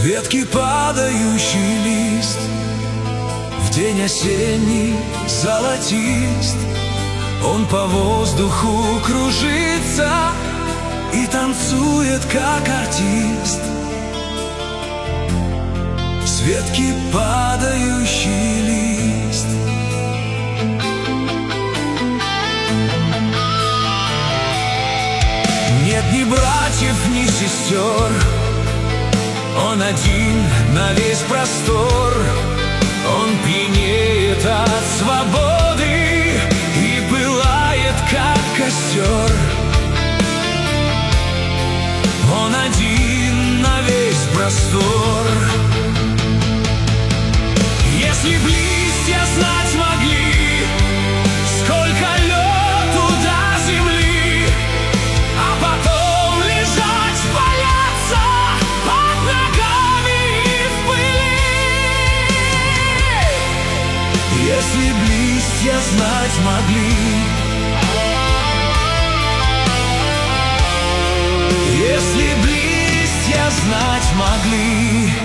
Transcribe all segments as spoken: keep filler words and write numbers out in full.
ветки падающий лист, в день осенний золотист. Он по воздуху кружится и танцует, как артист. С ветки падающий лист. Нет ни братьев, ни сестер, он один на весь простор. Он пьянеет от свободы и пылает, как костер. Он один на весь простор. Если б листья знать могли, сколько лёту до земли, а потом лежать, валяться под ногами и в пыли. Если б листья знать могли, если б листья знать могли.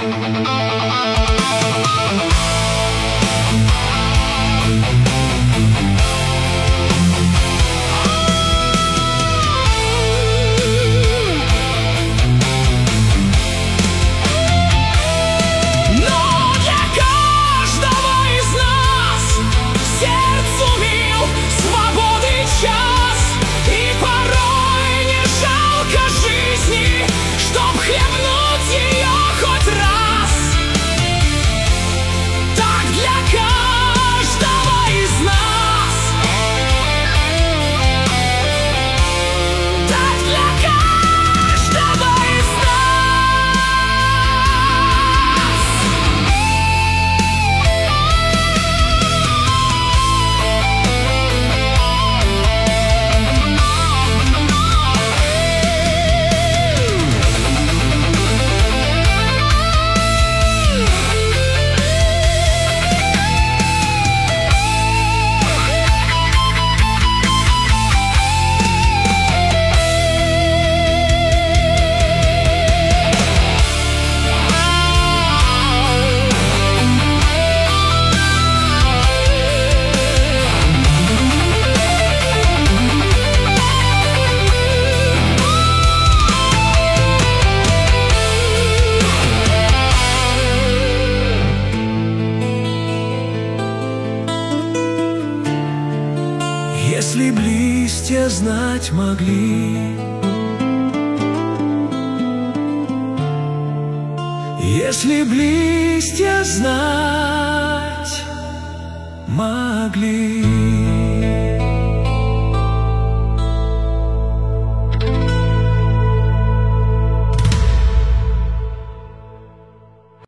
Если б листья знать могли, если б листья знать могли.